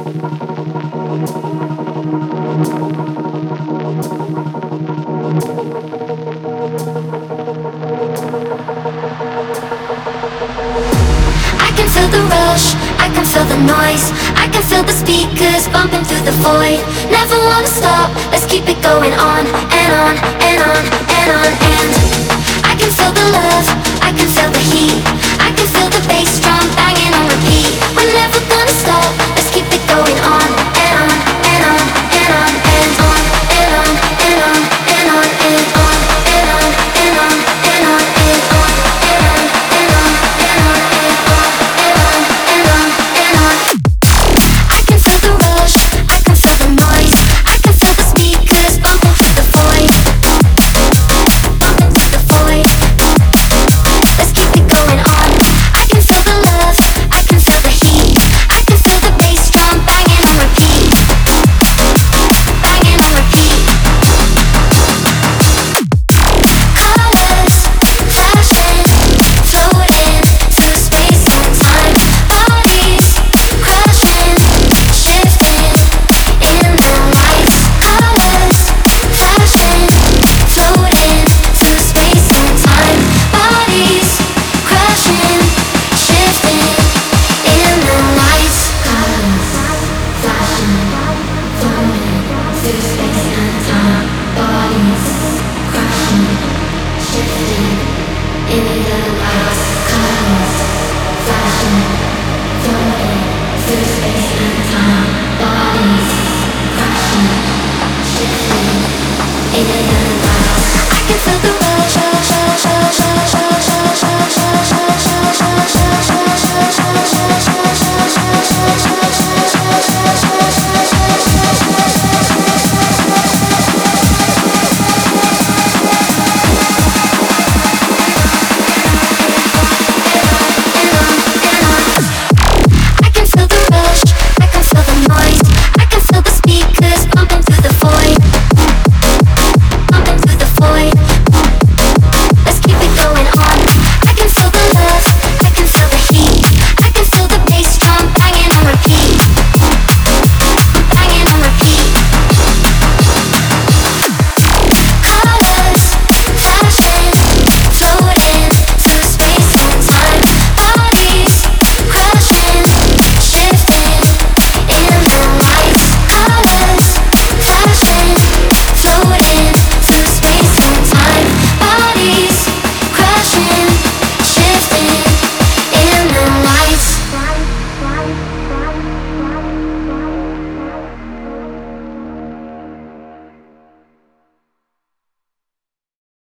I can feel the rush, I can feel the noise, I can feel the speakers bumping through the void. Never wanna stop, let's keep it going on and on and on and on. And I can feel the love, I can feel the heat,